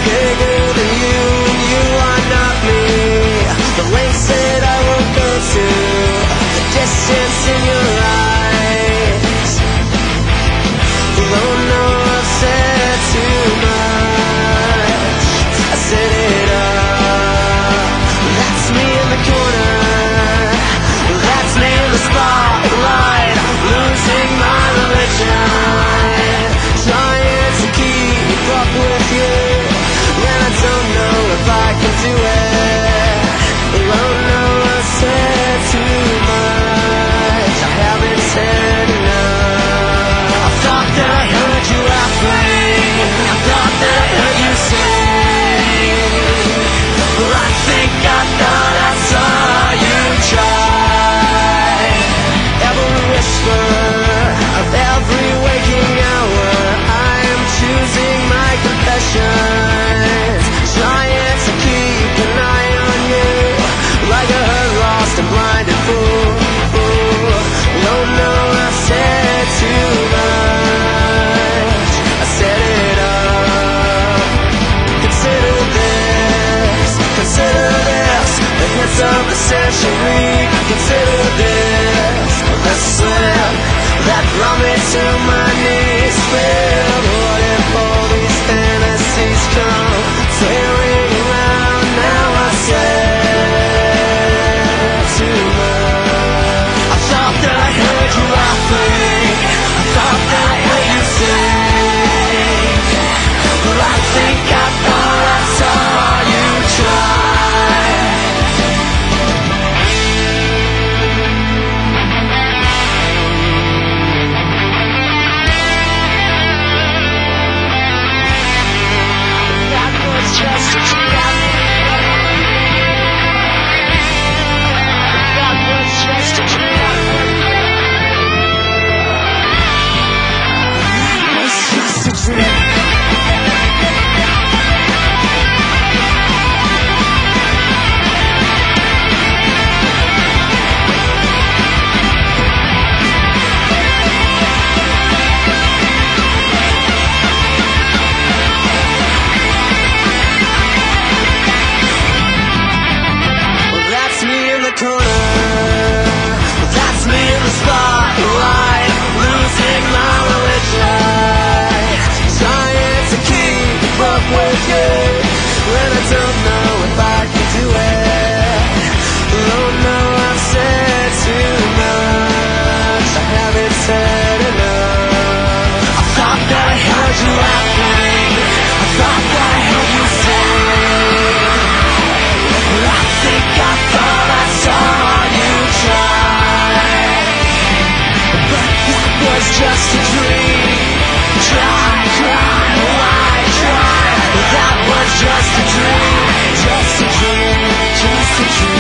bigger than you, and you are not me. The lengths that I won't go to, the distance in your eyes. Oh no, I've said too much. I set it up. That's me in the corner. That's me in the spotlight, losing my religion, trying to keep up with you, and I don't know if I can do it. Oh no, I've said too much. I haven't said enough. I thought that I heard you laughing, I thought that I heard you sing, but I think I thought I saw you try. Every whisper of every waking hour, I am choosing my confessions, trying to keep an eye on you, like a hurt, lost and blinded fool. Oh no, I've said too much. I set it up. Consider this, the hits of the century. Consider this, the slip that brought me to my knees. Filled, what if all these fantasies come tearing around? Now I said too much. I thought that I heard you laughing, I thought that I heard you sing, but I think I thought I saw you try. That's me in the spotlight, losing my religion, trying to keep up with you, when I don't know if I can do it. Oh no, I've said too much. I haven't said enough. I thought that I heard you laughing, I thought that I heard you sing, but I think I thought I saw you try. But that was just a dream. Try, why try? That was just a dream, just a dream, just a dream.